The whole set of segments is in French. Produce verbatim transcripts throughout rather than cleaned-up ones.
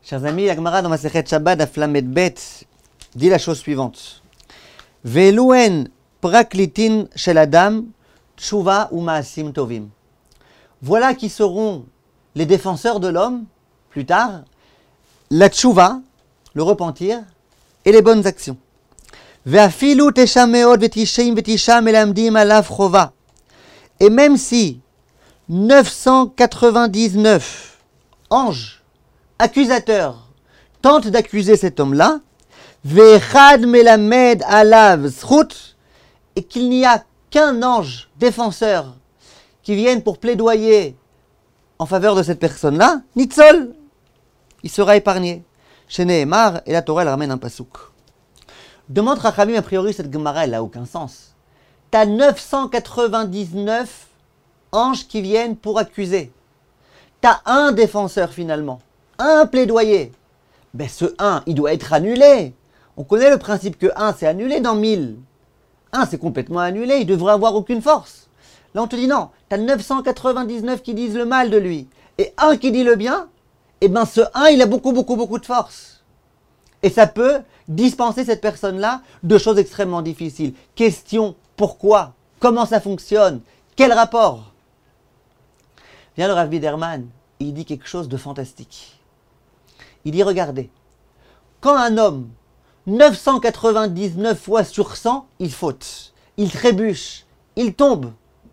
Chers amis, la Gemara dans Masechet Shabbat Daf Lamed Bet dit la chose suivante. Ve'eluen praklitin shel adam tshuva ou ma'asim tovim. Voilà qui seront les défenseurs de l'homme, plus tard, la tshuva, le repentir, et les bonnes actions. Ve'afilu tesha meod ve'tisheim ve'tisha melamdim alav chova. Et même si neuf cent quatre-vingt-dix-neuf anges accusateurs tentent d'accuser cet homme-là, ve'echad melamed alav zchut, et qu'il n'y a qu'un ange défenseur qui vienne pour plaidoyer en faveur de cette personne-là, nitzol, il sera épargné. Chez Nehemar, et la Torah elle ramène un pasouk. Demande Rachamim, a priori cette Gemara elle n'a aucun sens. T'as neuf cent quatre-vingt-dix-neuf anges qui viennent pour accuser. T'as un défenseur finalement, un plaidoyer. Ben ce un, il doit être annulé. On connaît le principe que un c'est annulé dans mille. un c'est complètement annulé, il devrait avoir aucune force. Là on te dit non, t'as neuf cent quatre-vingt-dix-neuf qui disent le mal de lui, et un qui dit le bien, et ben ce un il a beaucoup beaucoup beaucoup de force. Et ça peut dispenser cette personne-là de choses extrêmement difficiles. Question, pourquoi? Comment ça fonctionne? Quel rapport? Vient le Rav Biderman, il dit quelque chose de fantastique. Il dit, regardez, quand un homme, neuf cent quatre-vingt-dix-neuf fois sur cent, il faute, il trébuche, il tombe,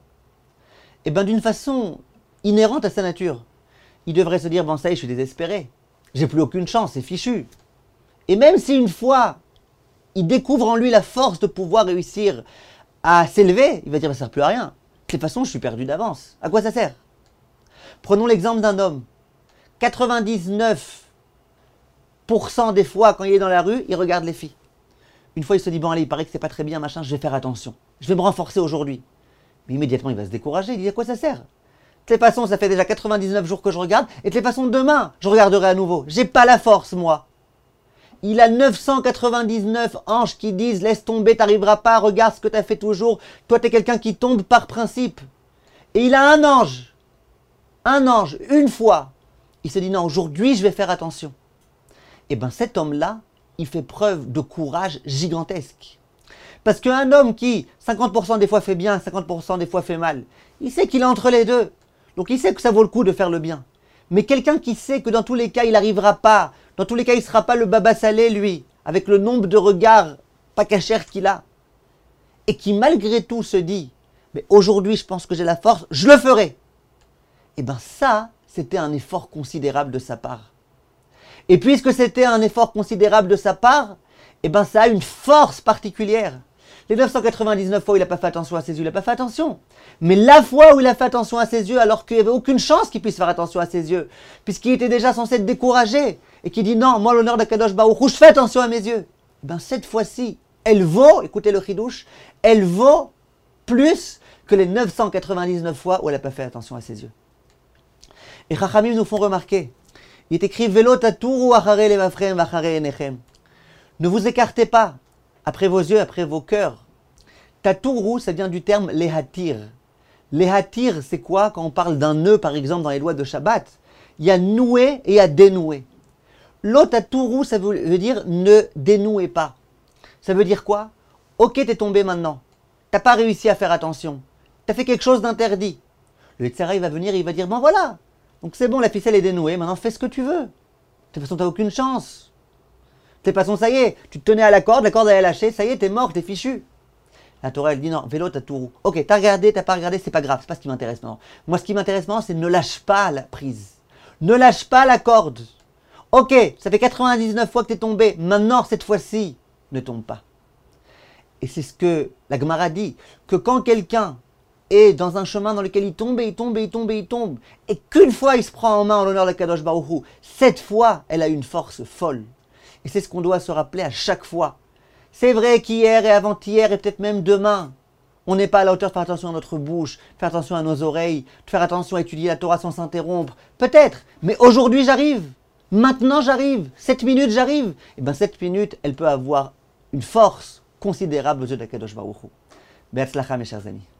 et bien d'une façon inhérente à sa nature, il devrait se dire, bon ça y est, je suis désespéré, j'ai plus aucune chance, c'est fichu. Et même si une fois, il découvre en lui la force de pouvoir réussir à s'élever, il va dire, ça ne sert plus à rien. De toute façon, je suis perdu d'avance. À quoi ça sert? Prenons l'exemple d'un homme. quatre-vingt-dix-neuf pour cent des fois, quand il est dans la rue, il regarde les filles. Une fois, il se dit, bon allez, il paraît que c'est pas très bien, machin, je vais faire attention. Je vais me renforcer aujourd'hui. Mais immédiatement, il va se décourager. Il dit, à quoi ça sert? De toute façon, ça fait déjà quatre-vingt-dix-neuf jours que je regarde. Et de toute façon, demain, je regarderai à nouveau. J'ai pas la force, moi. Il a neuf cent quatre-vingt-dix-neuf anges qui disent, laisse tomber, t'arriveras pas, regarde ce que tu as fait toujours. Toi, tu es quelqu'un qui tombe par principe. Et il a un ange. Un ange, une fois. Il se dit, non, aujourd'hui, je vais faire attention. Et bien, cet homme-là, il fait preuve de courage gigantesque. Parce qu'un homme qui, cinquante pour cent des fois fait bien, cinquante pour cent des fois fait mal, il sait qu'il est entre les deux. Donc, il sait que ça vaut le coup de faire le bien. Mais quelqu'un qui sait que dans tous les cas, il n'arrivera pas, dans tous les cas, il ne sera pas le baba salé, lui, avec le nombre de regards pas cachers qu'il a, et qui malgré tout se dit, mais aujourd'hui, je pense que j'ai la force, je le ferai. Et bien ça, c'était un effort considérable de sa part. Et puisque c'était un effort considérable de sa part, et bien ça a une force particulière. Les neuf cent quatre-vingt-dix-neuf fois où il n'a pas fait attention à ses yeux, il n'a pas fait attention. Mais la fois où il a fait attention à ses yeux, alors qu'il n'y avait aucune chance qu'il puisse faire attention à ses yeux, puisqu'il était déjà censé être découragé, et qu'il dit non, moi l'honneur d'Akadosh Baruch Hu, je fais attention à mes yeux. Et bien cette fois-ci, elle vaut, écoutez le chidouche, elle vaut plus que les neuf cent quatre-vingt-dix-neuf fois où elle n'a pas fait attention à ses yeux. Et Chachamim nous font remarquer, il est écrit Velo taturu achare levavchem vachare enechem. Ne vous écartez pas après vos yeux, après vos cœurs. Taturu, ça vient du terme lehatir. Lehatir, c'est quoi? Quand on parle d'un nœud, par exemple, dans les lois de Shabbat, il y a noué et il y a dénoué. Lotaturu, ça veut dire ne dénouez pas. Ça veut dire quoi? Ok, t'es tombé maintenant. T'as pas réussi à faire attention. T'as fait quelque chose d'interdit. Le Yetzirah, il va venir et il va dire, ben voilà. Donc c'est bon, la ficelle est dénouée, maintenant fais ce que tu veux. De toute façon, t'as aucune chance. De toute façon, ça y est, tu te tenais à la corde, la corde elle est lâchée, ça y est, t'es mort, t'es fichu. La Torah, elle dit non, vélo, t'as tout roux. Ok, t'as regardé, t'as pas regardé, c'est pas grave, c'est pas ce qui m'intéresse maintenant. Moi, ce qui m'intéresse maintenant, c'est ne lâche pas la prise. Ne lâche pas la corde. Ok, ça fait quatre-vingt-dix-neuf fois que t'es tombé, maintenant, cette fois-ci, ne tombe pas. Et c'est ce que la Gemara dit, que quand quelqu'un est dans un chemin dans lequel il tombe, et il tombe, et il tombe, et il tombe, et qu'une fois il se prend en main en l'honneur de Kadosh Baruch Hu, cette fois, elle a une force folle. Et c'est ce qu'on doit se rappeler à chaque fois. C'est vrai qu'hier et avant-hier et peut-être même demain, on n'est pas à la hauteur de faire attention à notre bouche, de faire attention à nos oreilles, de faire attention à étudier la Torah sans s'interrompre. Peut-être, mais aujourd'hui j'arrive. Maintenant j'arrive. Cette minute j'arrive. Et bien cette minute, elle peut avoir une force considérable aux yeux de Kadosh Baruch Hu. Be'atzlacha mes chers amis.